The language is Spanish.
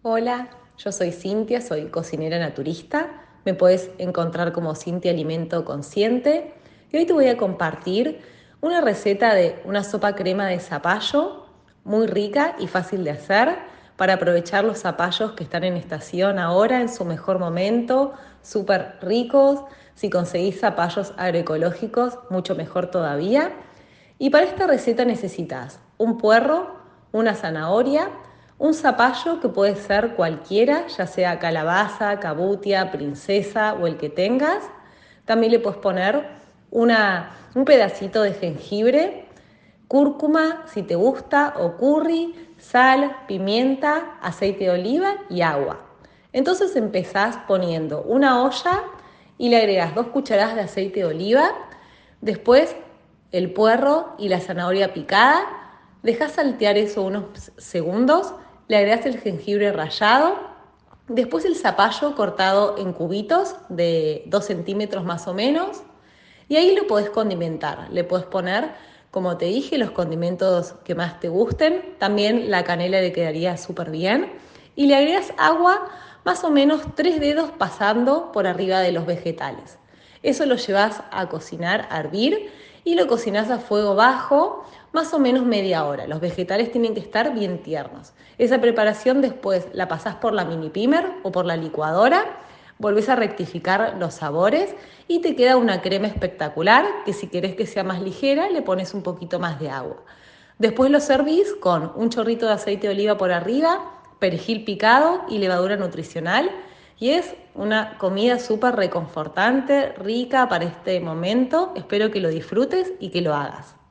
Hola, yo soy Cintia, soy cocinera naturista. Me puedes encontrar como Cintia Alimento Consciente. Y hoy te voy a compartir una receta de una sopa crema de zapallo muy rica y fácil de hacer para aprovechar los zapallos que están en estación ahora en su mejor momento, súper ricos. Si conseguís zapallos agroecológicos, mucho mejor todavía. Y para esta receta necesitas un puerro, una zanahoria, un zapallo que puede ser cualquiera, ya sea calabaza, cabutia, princesa o el que tengas. También le puedes poner un pedacito de jengibre, cúrcuma si te gusta o curry, sal, pimienta, aceite de oliva y agua. Entonces empezás poniendo una olla y le agregas 2 cucharadas de aceite de oliva, después el puerro y la zanahoria picada, dejás saltear eso unos segundos, le agregas el jengibre rallado, después el zapallo cortado en cubitos de 2 centímetros más o menos, y ahí lo podés condimentar. Le podés poner, como te dije, los condimentos que más te gusten. También la canela le quedaría súper bien. Y le agregas agua más o menos 3 dedos pasando por arriba de los vegetales. Eso lo llevas a cocinar, a hervir, y lo cocinás a fuego bajo más o menos media hora. Los vegetales tienen que estar bien tiernos. Esa preparación después la pasás por la mini pimer o por la licuadora, volvés a rectificar los sabores y te queda una crema espectacular que si querés que sea más ligera le pones un poquito más de agua. Después lo servís con un chorrito de aceite de oliva por arriba, perejil picado y levadura nutricional, y es una comida súper reconfortante, rica para este momento. Espero que lo disfrutes y que lo hagas.